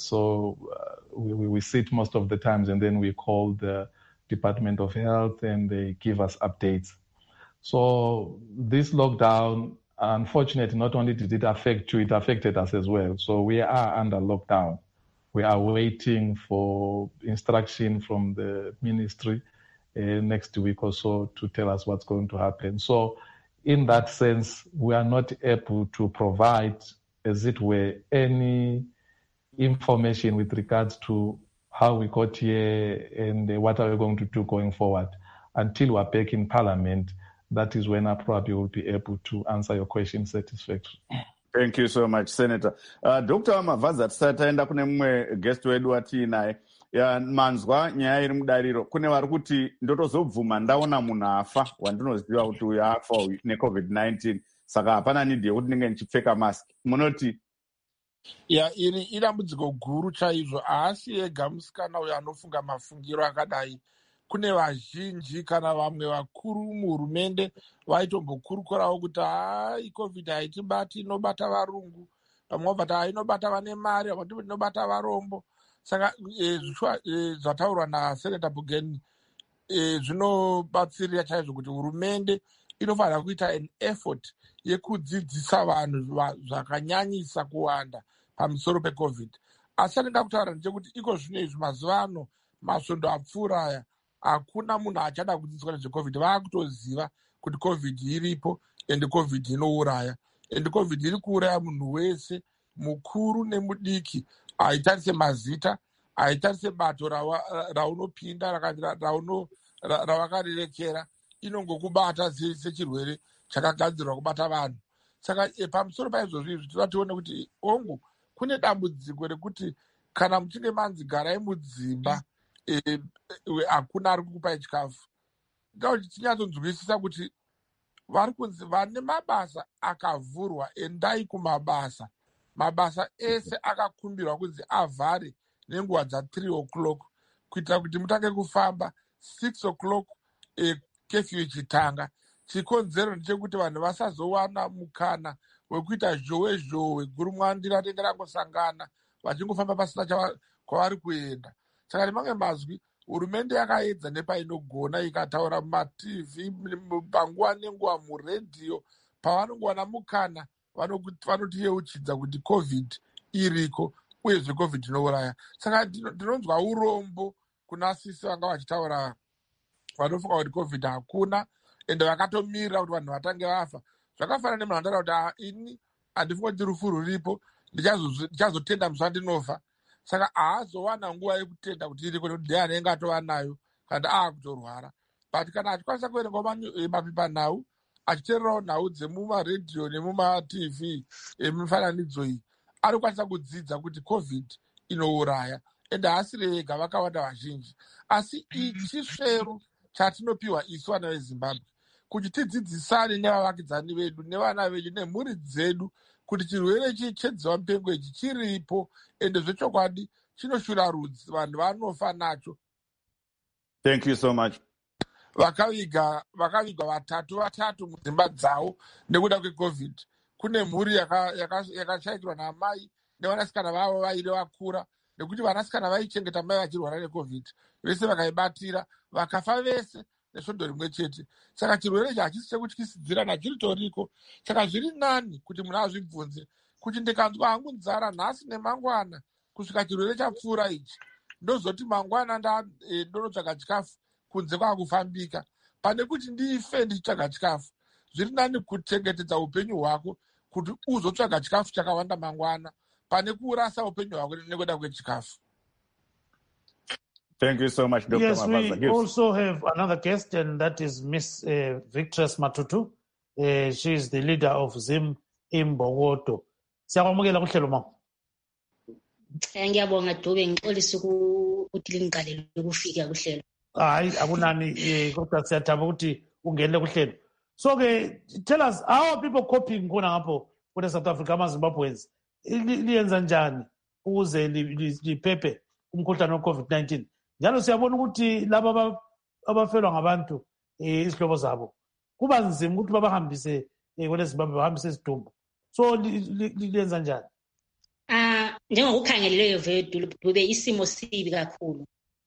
we sit most of the times and then we call the Department of Health and they give us updates. So this lockdown, unfortunately, not only did it affect you, it affected us as well. So we are under lockdown. We are waiting for instruction from the ministry next week or so to tell us what's going to happen. So in that sense, we are not able to provide, as it were, any information with regards to how we got here and what are we going to do going forward until we're back in Parliament. that is when I probably will be able to answer your question satisfactorily. Thank you so much, Senator. Dr. Mavaza, tisataenda kune mumwe guest wedu watinaye. Manzwa nyaya iri mudariro. Kune vari kuti ndotozobvuma ndaona munhu afa wandinoziva kuti uyu afa neCovid-19. Saka hapana need yekuti ndinge ndichipfeka mask. Munoti? Iri idambudziko guru chaizvo, asi ega musikana uyo anofunga mafungiro akadai. Kune vazhinji kana vamwe vakuru muhurumende vaitombokurukurawo kuti COVID haitibati, inobata varungu. Vamwe vabvati inobata vane mari, vamwe kuti inobata varombo. Saka zvataurwa naSenator Bugeni zvinobatsirira chaizvo kuti hurumende inofanira kuita an effort yekudzidzisa vanhu zvakanyanyisa kuwanda pamusoro peCovid. Asi chandinga kutaura ndechekuti iko zvino izvi mazuva ano masvondo apfuura aya hakuna munhu achada kudzidziswa nezveCovid. Vakutoziva kuti COVID iripo ende COVID inouraya. Ende COVID iri kuuraya munhu wese, mukuru nemudiki, haitarise mazita, haitarise bato raunopinda, ravakarerekera. Inongokubata sechirwere chakagadzirwa kubata vanhu. Saka pamusoro paizvozvo izvi toda tione kuti ongu kune dambudziko rekuti kana muchinge manzi garai mudzimba hakuna ari kukupai chikafu. Kuti tinyatsonzwisisa kuti vari kunzi vane mabasa akavhurwa, endai kumabasa. Mabasa ese akakumbirwa kunzi avhare nenguva dza3 o'clock kuitira kuti mutange kufamba 6 o'clock kefyu ichitanga. Chikonzero ndechekuti vanhu vasazowana mukana wekuita zhowe gurumwandira rinenge rangosangana vachingofamba pasina kwavari kuenda. Saka nemamwe mazwi hurumende yakaedza nepainogona ikataura mumaTV, panguva nenguva muredhiyo, pavanongowana mukana vanotiyeuchidza kuti COVID iriko uyezve COVID inouraya. Saka ndinonzwa urombo kuna sisi vanga vachitaura vanofunga kuti COVID hakuna ende vakatomirira kuti vanhu vatange vafa. Zvakafanana nemunhu anotaura kuti ini handifunga kuti rufu ruripo, ndichazotenda musi wandinofa. Saka haazowana nguva yekutenda kuti iriko nekuti ndiye anenge atova nayo kana aakutorwara. But kana achikwanisa kuverengawo mapepanhau, achiteererawo nhau dzemumaredhiyo nemumaTV emifananidzo iyi, ari kukwanisa kudzidza kuti COVID inouraya. Ende haasiri ega, vakawanda vazhinji. Asi chisvero chatinopiwa isu vana veZimbabwe kuti tidzidzisane nevavakidzani vedu nevana vedu nemhuri dzedu kuti chirwere chedziwa mupengo ichi chiripo ende zvechokwadi chinoshura rudzi, vanhu vanofa nacho. Thank you so much. Vakavigwa vatatu mudzimba dzavo nekuda kweCovid. Kune mhuri yakashayikirwa namai nevanasikana vavo vairi vakura, nekuti vanasikana vaichengeta mai vachirwara neCovid. Vese vakaibatira vakafa vese nesvondo rimwe chete. Saka chirwere ichi hachisi chekutyisidzirana, chiritoriko. Saka zviri nani kuti munhu azvibvunze kuti ndikanzwa hangu nzara nhasi nemangwana kusvika chirwere chapfuura ichi, ndozoti mangwana ndonotsvaga chikafu kunze kwakufambika, pane kuti ndife ndichitsvaga chikafu. Zviri nani kuchengetedza upenyu hwako kuti uzotsvaga chikafu chakawanda mangwana pane kurasa upenyu hwako nekuda kwechikafu. Thank you so much, Dr. Yes, Mavaza. we also have another guest, and that is Miss Victress Matutu. She is the leader of Zim Imbogoto. Siyamukela kuhlelo mama. Ngiyabonga Dube, ngixolisa ukuthi lingiqalele ukufika kuhlelo. Hayi akunani kodwa siyathaba ukuthi ungene kuhlelo. So ke tell us, how are people coping khona ngapho kule South Africa, amaZimbabweans? Liyenza njani ukuze liphephe umkhuhlane weCovid-19? Njalo siyabona ukuthi laba abafelwa ngabantu izihlobo zabo kuba nzima ukuthi babahambise kule Zimbabwe, bahambise isidumbu. So liyenza njani? Njengokukhangeleleyo vele Dube, isimo sibi kakhulu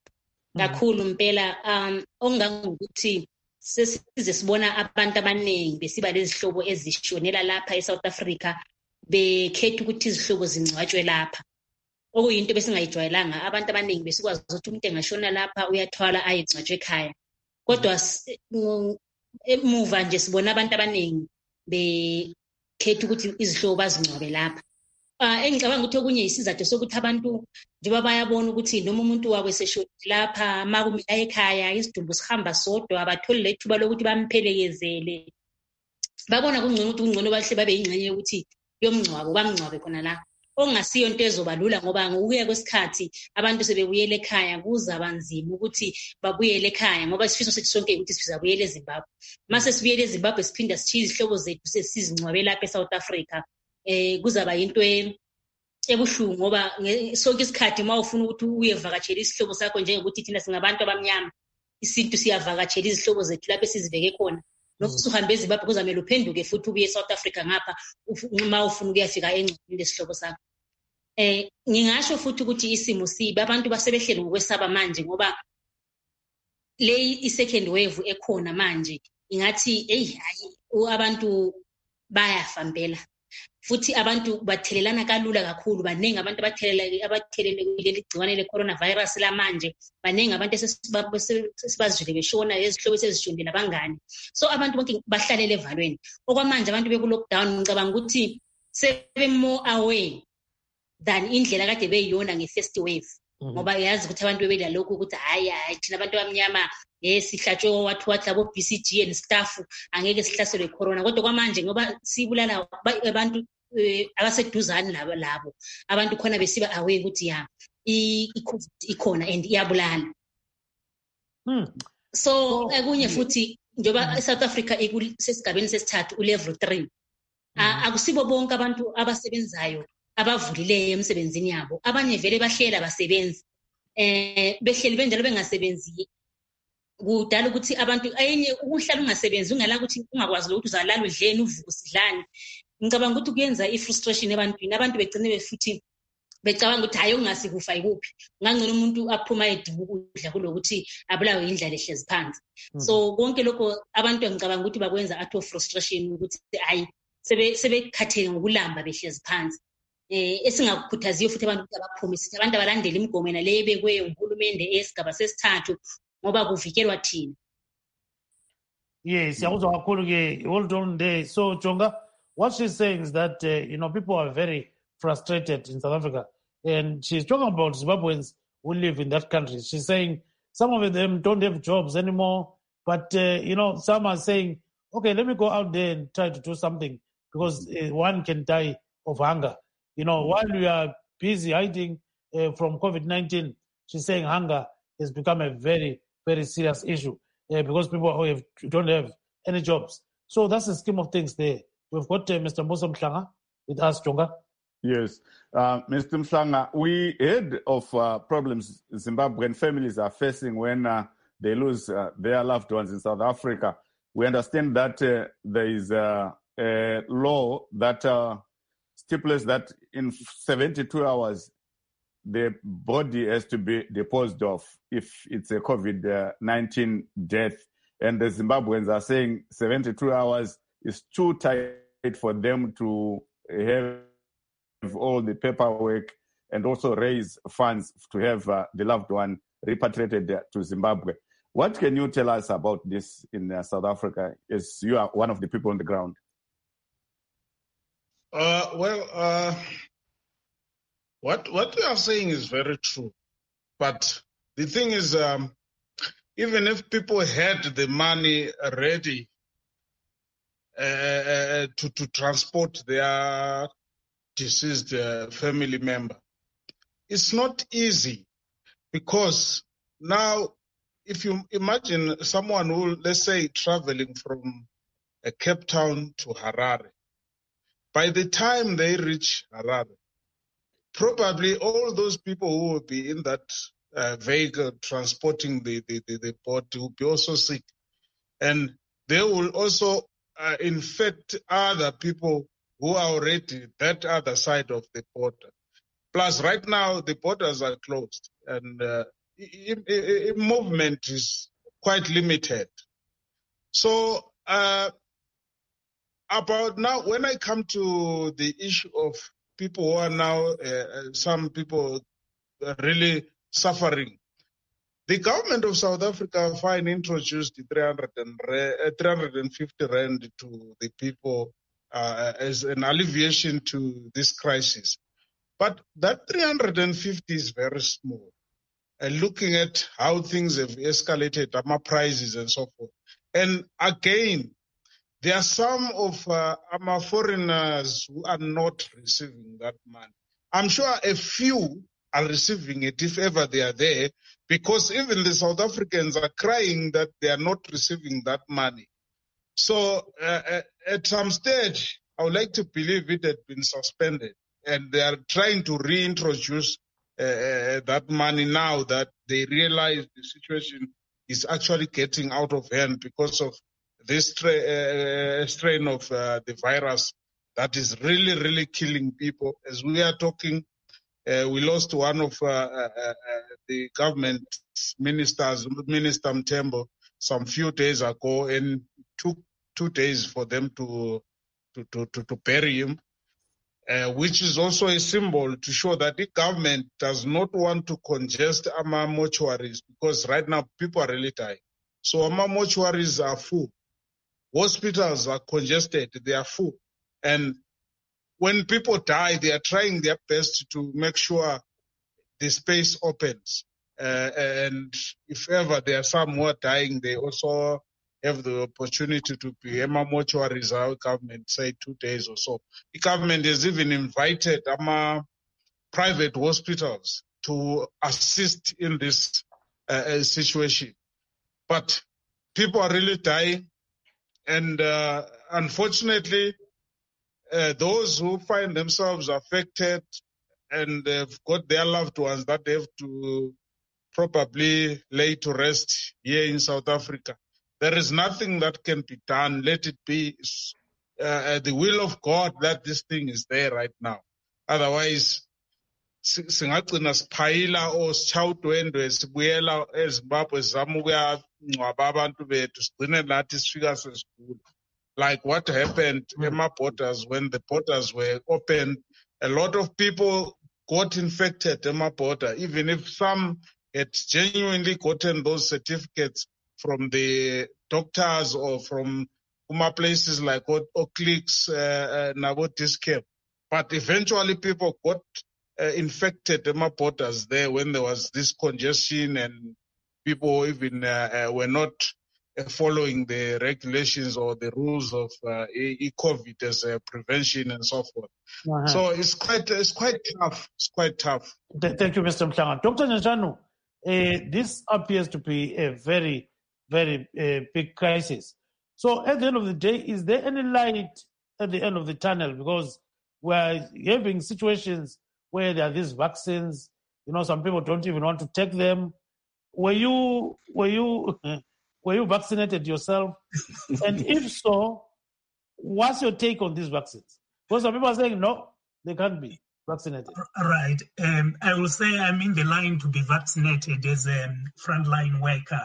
mpela. Ongangokuthi sesize sibona abantu abaningi besiba lezihlobo ezishonela lapha eSouth Africa bekhetha ukuthi izihlobo zingcwatshwe lapha, okuyinto besingayijwayelanga. Abantu abaningi besikwazi ukuthi umuntu engashona lapha uyathwala ayigcwatshwe ekhaya, kodwa emuva nje sibona abantu abaningi bekhetha ukuthi izihlobo bazingcwabe lapha. engicabanga ukuthi okunye isizathu sokuthi abantu njengoba bayabona ukuthi noma umuntu wabo eseshonile lapha makumele aye ekhaya isidumbu sihamba sodwa abatholi lethuba lokuthi bamphelekezele babona kungcono ukuthi kungcono bahle babe yingxenye yokuthi yomngcwabo bamngcwabe khona la okungasiyo into ezoba lula ngoba ngokuya kwesikhathi abantu sebebuyela ekhaya kuzaba nzima ukuthi babuyele ekhaya ngoba isifiso sethu sonke ukuthi sizabuyela eZimbabwe mase sibuyele eZimbabwe siphinda sithiye izihlobo zethu sesizingcwabe lapha eSouth Africa kuzaba into ebuhlungu ngoba sonke isikhathi uma ufuna ukuthi uyevakatshela isihlobo sakho njengokuthi thina singabantu abamnyama isintu siyavakatshela izihlobo zethu lapha esizibeke khona nokuthi uhambe eZimbabwe kuzamele uphenduke futhi ubuye eSouth Africa ngapha uma ufuna ukuyafika engcwabeni lesihlobo sakho. Ngingasho futhi ukuthi isimo sibi abantu basebehleli ngokwesaba manje ngoba le i-second wave ekhona manje ingathi abantu bayafa mpela futhi abantu bathelelana kalula kakhulu baningi abantu abathelelekile igciwane le-coronavirus lamanje baningi abantu esibazwile beshona ezihlobo esezishondile abangani so abantu bonke bahlalele evalweni okwamanje abantu beku-lockdown ngicabanga ukuthi sebe-more aware than indlela kade beyiyona nge-first wave ngoba yazi ukuthi abantu bebela lokhu ukuthi hayi thina abantu abamnyama sihlatshwe wathi abo-BCG and staff angeke sihlaselwe corona kodwa kwamanje ngoba sibulala abantu abaseduzane labo abantu khona besiba aware ukuthi ya i-COVID ikhona and iyabulala so kunye futhi njengoba eSouth Africa sesigabeni sesithathu ulevel 3 akusibo bonke abantu abasebenzayo abavulileyo emsebenzini yabo abanye vele bahlela abasebenzi behleli benjalo bengasebenzi kudala ukuthi abantu enye ukuhlala ungasebenzi ungala ukuthi ungakwazi ukuthi uzalala udleni uvuka usidlani ngicabanga ukuthi kuyenza i-frustration ebantwini abantu begcine futhi becabanga ukuthi hayi ungasikufa ikuphi ngangcono umuntu aphuma edinga ukudla kulokuthi abulawe indlala ehlezi phansi so konke lokho abantu ngicabanga ukuthi bakwenza out of frustration ukuthi hayi sebekhathele ngokulamba behlezi phansi esingakukhuthaziyo futhi abantu ukuthi abaphume sithi abantu abalandele imigomo naleyo ebekwe uhulumende esigaba sesithathu ngoba kuvikelwa thina. Yes, siyakuzwa kakhulu ke hold on there. So Jonga, what she's saying is that people are very frustrated in South Africa and she's talking about Zimbabweans who live in that country. She's saying some of them don't have jobs anymore but some are saying okay, let me go out there and try to do something because one can die of hunger. While we are busy hiding from COVID-19, she's saying hunger has become a very, very serious issue because people don't have any jobs. So that's the scheme of things there. We've got Mr. Mbuso Mhlanga with us, Jonga. Yes. Mr. Mhlanga, we heard of problems Zimbabwean families are facing when they lose their loved ones in South Africa. We understand that there is a law that stipulates that in 72 hours, the body has to be disposed of if it's a COVID-19 death. And the Zimbabweans are saying 72 hours is too tight for them to have all the paperwork and also raise funds to have the loved one repatriated to Zimbabwe. What can you tell us about this in South Africa, as you are one of the people on the ground? What you are saying is very true. But the thing is, even if people had the money ready to transport their deceased family member, it's not easy because now, if you imagine someone who, let's say, traveling from Cape Town to Harare, by the time they reach Harare, probably all those people who will be in that vehicle transporting the body will be also sick. And they will also infect other people who are already that other side of the border. Plus, right now, the borders are closed and movement is quite limited. So, about now, when I come to the issue of people who are now, some people are really suffering, the government of South Africa finally introduced 350 rand to the people as an alleviation to this crisis. But that 350 is very small. Looking at how things have escalated, prices and so forth. And again, there are some of our foreigners who are not receiving that money. I'm sure a few are receiving it if ever they are there, because even the South Africans are crying that they are not receiving that money. So at some stage, I would like to believe it had been suspended, and they are trying to reintroduce that money now that they realize the situation is actually getting out of hand because of this strain of the virus that is really, really killing people. As we are talking, we lost one of the government ministers, Minister Mthembu, some few days ago, and took 2 days for them to bury him, which is also a symbol to show that the government does not want to congest our mortuaries, because right now people are really dying. So our mortuaries are full. Hospitals are congested, they are full. And when people die, they are trying their best to make sure the space opens. And if ever there are some who are dying, they also have the opportunity to be mortuaries. Our government say 2 days or so. The government has even invited private hospitals to assist in this situation. But people are really dying. And unfortunately, those who find themselves affected and they've got their loved ones that they have to probably lay to rest here in South Africa, there is nothing that can be done. Let it be the will of God that this thing is there right now. Otherwise, singagcina siphayila or sichawudwendwe sibuyela eZimbabwe sizama ukuyangcwaba abantu bethu sigcine nathi sifika sesigula. Like what happened in my borders when the borders were opened, a lot of people got infected in my border, even if some had genuinely gotten those certificates from the doctors or from places like Oclix, Nabo Discap. But eventually people got infected in my borders there when there was this congestion and people even were not following the regulations or the rules of COVID as a prevention and so forth. So it's quite tough. It's quite tough. Thank you, Mr. Mhlanga. Dr. Nyanjanu, this appears to be a very, very big crisis. So at the end of the day, is there any light at the end of the tunnel? Because we're having situations where there are these vaccines, some people don't even want to take them. Were you vaccinated yourself? And if so, what's your take on these vaccines? Because some people are saying, no, they can't be vaccinated. Right. I will say I'm in the line to be vaccinated as a frontline worker,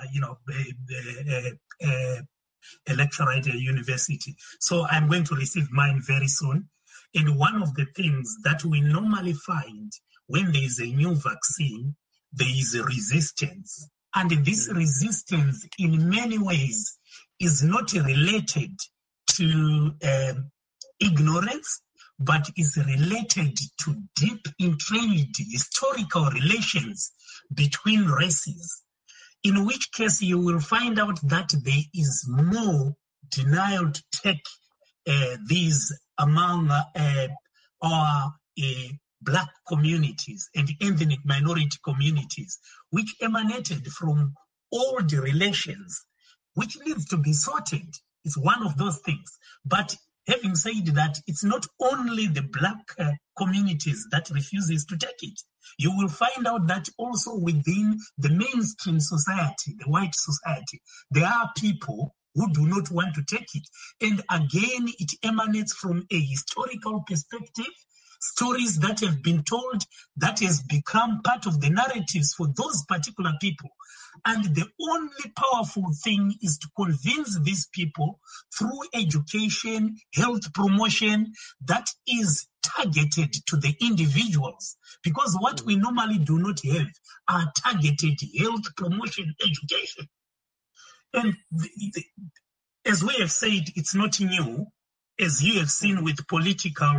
a lecturer at a university. So I'm going to receive mine very soon. And one of the things that we normally find when there is a new vaccine, there is a resistance. And this resistance, in many ways, is not related to ignorance, but is related to deep entrenched historical relations between races, in which case you will find out that there is more denial to take these among our Black communities and ethnic minority communities, which emanated from old relations, which needs to be sorted. It's one of those things. But having said that, it's not only the Black communities that refuses to take it. You will find out that also within the mainstream society, the white society, there are people who do not want to take it. And again, it emanates from a historical perspective, stories that have been told that has become part of the narratives for those particular people. And the only powerful thing is to convince these people through education, health promotion that is targeted to the individuals. Because what we normally do not have are targeted health promotion education. And as we have said, it's not new, as you have seen with political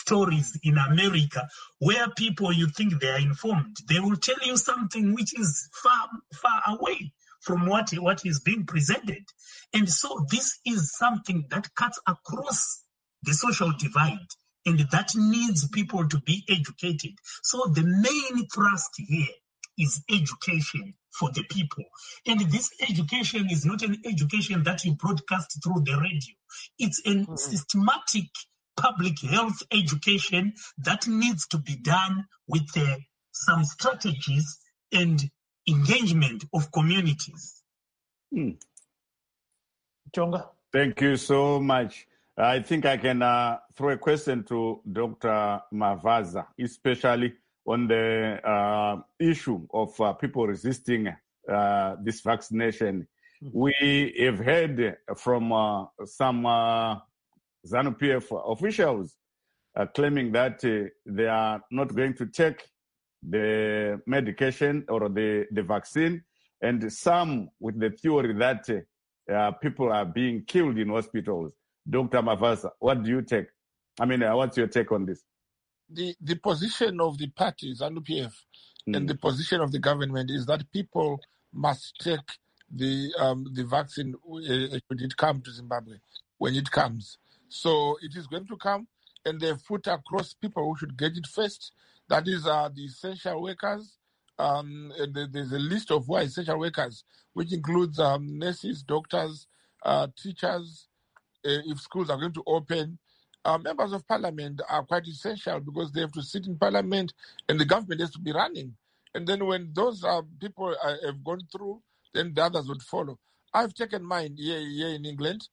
stories in America where people, you think they are informed, they will tell you something which is far away from what is being presented. And so this is something that cuts across the social divide, and that needs people to be educated. So the main thrust here is education for the people. And this education is not an education that you broadcast through the radio. It's a systematic public health education that needs to be done with some strategies and engagement of communities. Jonga. Thank you so much. I think I can throw a question to Dr. Mavaza, especially on the issue of people resisting this vaccination. We have heard from some ZANU-PF officials claiming that they are not going to take the medication or the vaccine, and some with the theory that people are being killed in hospitals. Dr. Mavaza, what do you take? What's your take on this? The position of the parties, ZANU-PF, and the position of the government is that people must take the vaccine when it comes to Zimbabwe, when it comes. So it is going to come, and they've put across people who should get it first. That is the essential workers. And there's a list of who are essential workers, which includes nurses, doctors, teachers, if schools are going to open. Members of parliament are quite essential because they have to sit in parliament and the government has to be running. And then when those people have gone through, then the others would follow. I've taken mine here in England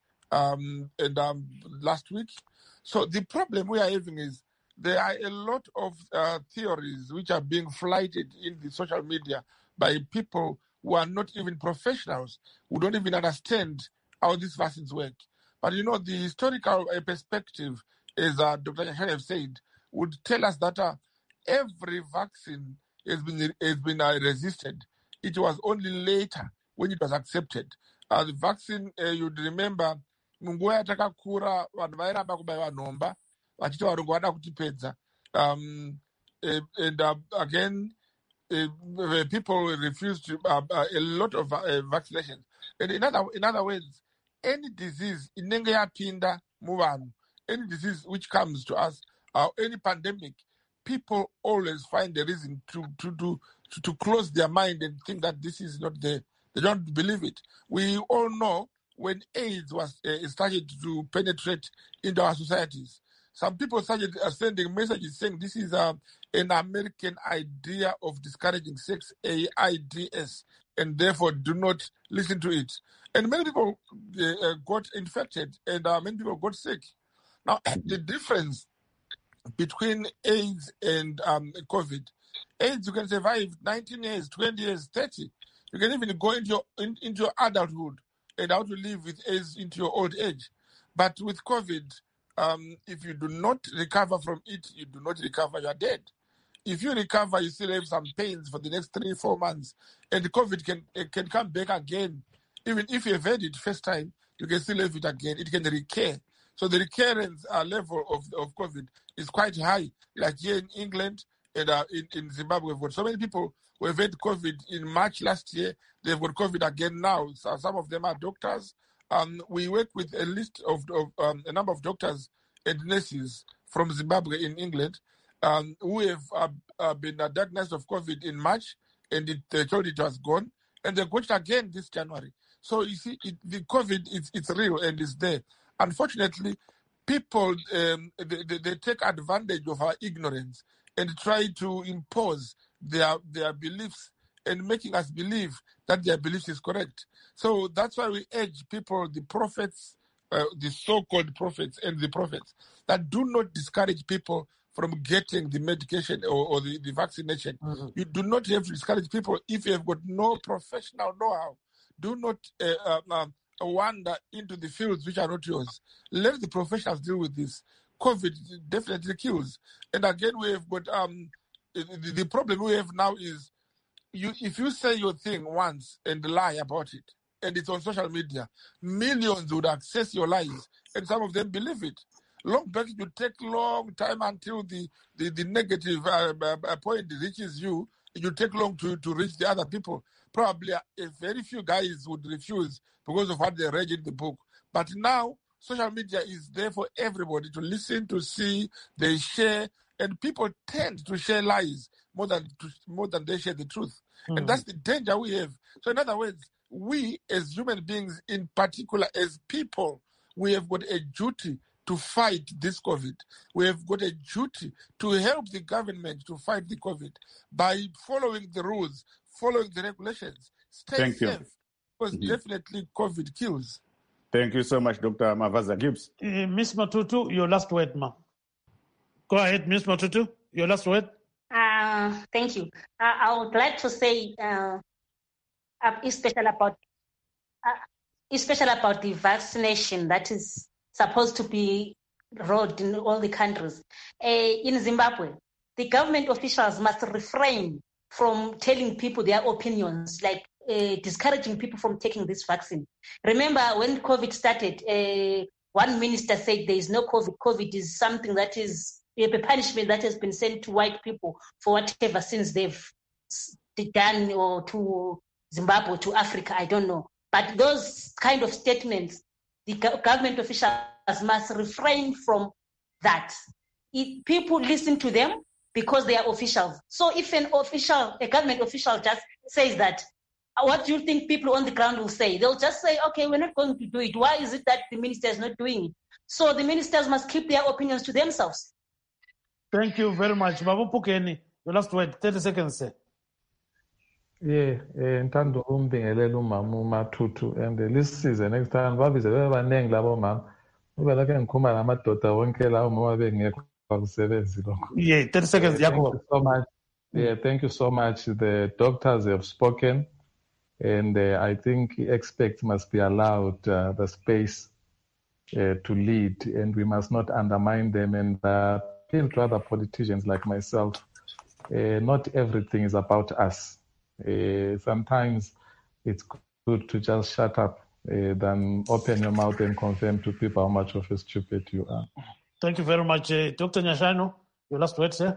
last week. So the problem we are having is there are a lot of theories which are being flighted in the social media by people who are not even professionals, who don't even understand how these vaccines work. But the historical perspective, as Dr. Nyashane said, would tell us that every vaccine has been resisted. It was only later when it was accepted. The vaccine, you'd remember, munguva yatakakura vanhu vairamba kubaiwa nhomba vachiti varungu vada kutipedza. And again, people refused to a lot of vaccinations. And in other words, any disease inenge yapinda muvanhu, any disease which comes to us, any pandemic, people always find a reason to close their mind and think that this is not there. They don't believe it. We all know when AIDS was started to penetrate into our societies, some people started sending messages saying this is an American idea of discouraging sex, AIDS, and therefore do not listen to it. And many people got infected, and many people got sick. Now, the difference between AIDS and COVID, AIDS, you can survive 19 years, 20 years, 30. You can even go into your adulthood and how to live with AIDS into your old age. But with COVID, if you do not recover from it, you do not recover, you are dead. If you recover, you still have some pains for the next 3-4 months, and the COVID can come back again. Even if you have had it first time, you can still have it again. It can recur. So the recurrence level of COVID is quite high. Like here in England and in Zimbabwe, we've got so many people who have had COVID in March last year. They've got COVID again now. So some of them are doctors. We work with a list of a number of doctors and nurses from Zimbabwe in England who have been diagnosed of COVID in March, and they told it was gone, and they got it again this January. So you see, the COVID, it's real and it's there. Unfortunately, people, they take advantage of our ignorance and try to impose their beliefs and making us believe that their beliefs is correct. So that's why we urge people, the prophets, the so-called prophets and the prophets, that do not discourage people from getting the medication or the vaccination. Mm-hmm. You do not have to discourage people if you have got no professional know-how. Do not wander into the fields which are not yours. Let the professionals deal with this. COVID definitely kills. And again, we have got the problem we have now is if you say your thing once and lie about it, and it's on social media, millions would access your lies, and some of them believe it. Long back, it will take long time until the negative point reaches you. It will take long to reach the other people. Probably a very few guys would refuse because of what they read in the book. But now, social media is there for everybody to listen, to see, they share, and people tend to share lies more than they share the truth. And that's the danger we have. So in other words, we as human beings, in particular as people, we have got a duty to fight this COVID. We have got a duty to help the government to fight the COVID by following the rules, following the regulations. Stay safe, because definitely COVID kills. Thank you so much, Dr. Mavaza Gibbs. Ms. Matutu, your last word, ma'am. Go ahead, Ms. Matutu, your last word. Thank you. I would like to say, especially about the vaccination that is supposed to be rolled in all the countries. In Zimbabwe, the government officials must refrain from telling people their opinions, like discouraging people from taking this vaccine. Remember, when COVID started, one minister said there is no COVID. COVID is something that is a punishment that has been sent to white people for whatever sins they've done, or to Zimbabwe, to Africa, I don't know. But those kind of statements, the government officials must refrain from that. If people listen to them because they are officials. So if a government official just says that, what do you think people on the ground will say? They'll just say, okay, we're not going to do it. Why is it that the minister is not doing it? So the ministers must keep their opinions to themselves. Thank you very much. Babu Pukeni, your last word, 30 seconds, sir. Yeah, ngithanda umbingelela umama uMathutu, and this season next time babize bebanengi labo mama. Ube lakhe ngikhuluma namadoda wonke lawo mama bengekho akusebenzi lokho. Yeah, 30 seconds yakho. So much. Yeah, thank you so much. The doctors have spoken, and I think experts must be allowed the space to lead, and we must not undermine them, and appeal to other politicians like myself. Not everything is about us. Sometimes it's good to just shut up than open your mouth and confirm to people how much of a stupid you are. Thank you very much. Dr. Nyashano, your last word, sir.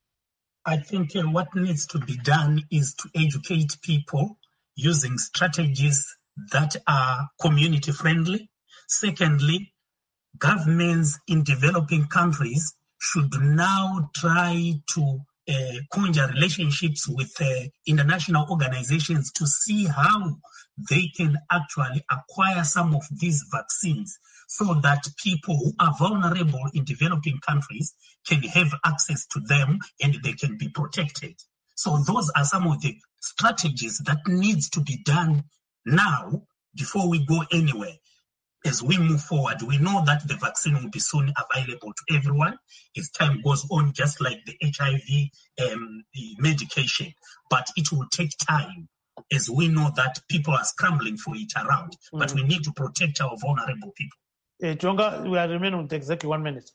I think what needs to be done is to educate people using strategies that are community friendly. Secondly, governments in developing countries should now try to conjure relationships with international organizations to see how they can actually acquire some of these vaccines so that people who are vulnerable in developing countries can have access to them and they can be protected. So those are some of the strategies that needs to be done now before we go anywhere. As we move forward, we know that the vaccine will be soon available to everyone as time goes on, just like the HIV medication. But it will take time, as we know that people are scrambling for it around. But we need to protect our vulnerable people. Jonga, we are remaining with exactly 1 minute.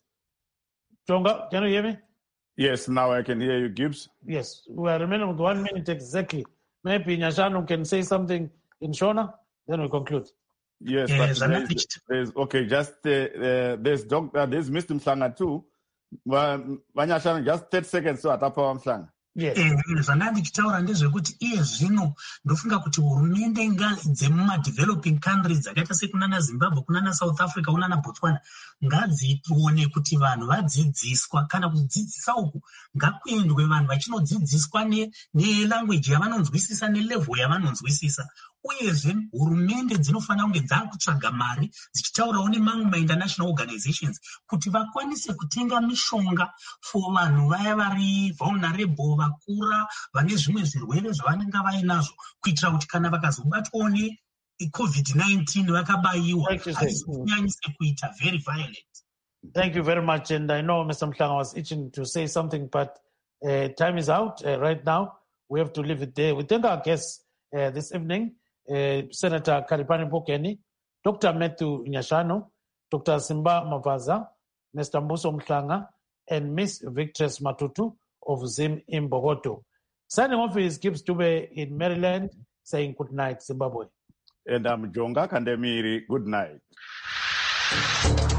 Jonga, can you hear me? Yes, now I can hear you, Gibbs. Yes, we are remaining with 1 minute exactly. Maybe Nyashano can say something in Shona, then we conclude. Yes, there's okay, just there's Mr. Mhlanga too. Vanyashana, just 30 seconds so atapa Mhlanga. Zvandandichitaura ndezvekuti iye zvino ndofunga kuti hurumende dzemumadeveloping countries dzakaita sekunana Zimbabwe, kunana South Africa, kunana Botswana ngadzione kuti vanhu vadzidziswa, kana kudzidzisa uku ngakuendwe vanhu vachinodzidziswa nelanguage yavanonzwisisa nelevel yavanonzwisisa. Uyezve hurumende dzinofanira kunge dzakutsvaga mari dzichitaurawo nemamwe ma-international organizations kuti vakwanise kutenga mishonga for vanhu vaya vari vulnerable, vakura, vane zvimwe zvirwere zvavanenge vainazvo, kuitira kuti kana vakazobatwawo neCovid-19 vakabayiwa hazikunyanyise kuita very violent. Thank you very much, and I know Mr. Mhlanga was itching to say something, but time is out right now. We have to leave it there. We thank our guests this evening. Senator Khalipani Mphokeni, Dr. Matthew Nyashano, Dr. Simba Mavaza, Mr. Mbuso Mhlanga, and Miss Victress Matutu of Zim in Bogoto. Signing off is Gibbs Dube in Maryland, saying good night, Zimbabwe. And I'm Jonga Kandemiri. Good night.